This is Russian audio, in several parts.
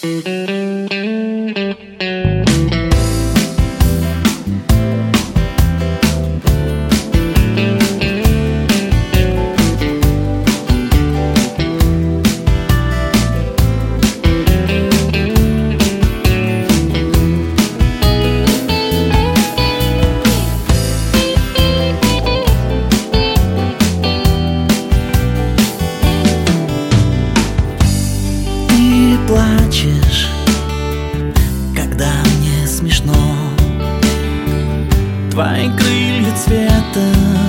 Плачешь, когда мне смешно. Твои крылья цвета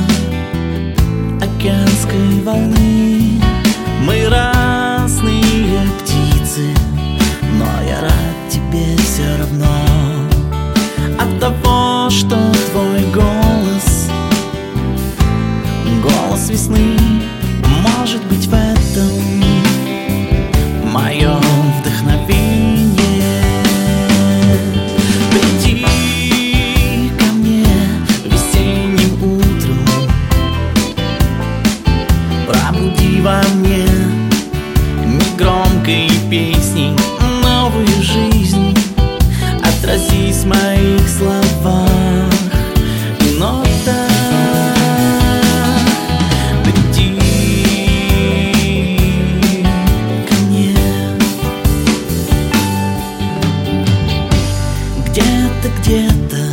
океанской волны. Мы разные птицы, но я рад тебе все равно. От того, что твой голос, голос весны, может быть в этом мое вдохновение. Приди ко мне весенним утром, пробуди во мне негромкой песней новую жизнь. Отразись в моих словах и нотах. Где-то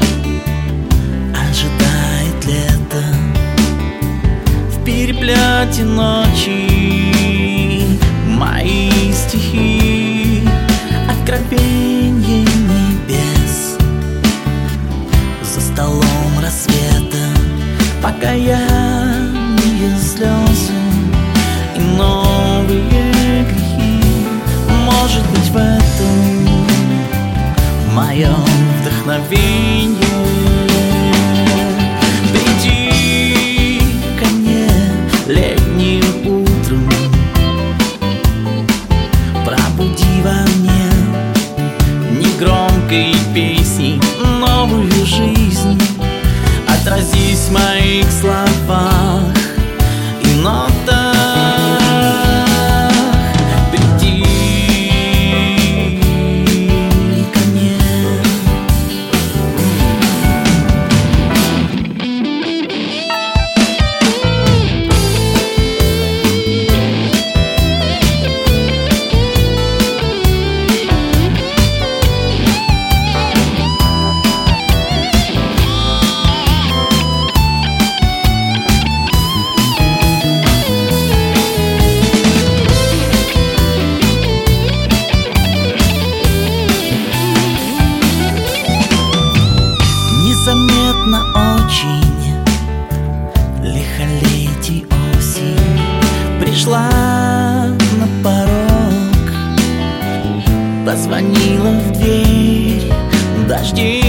ожидает лето в переплете ночи. Мои стихи — откровенье небес. За столом рассвета покаяние, слезы и новые грехи. Может быть, в этом мое вдохновение. Приди ко мне летним утром, пробуди во мне негромкой песней новую жизнь. Отразись в моих словах и нотах. Незаметно очень лихолетий осень пришла на порог, позвонила в дверь. Дожди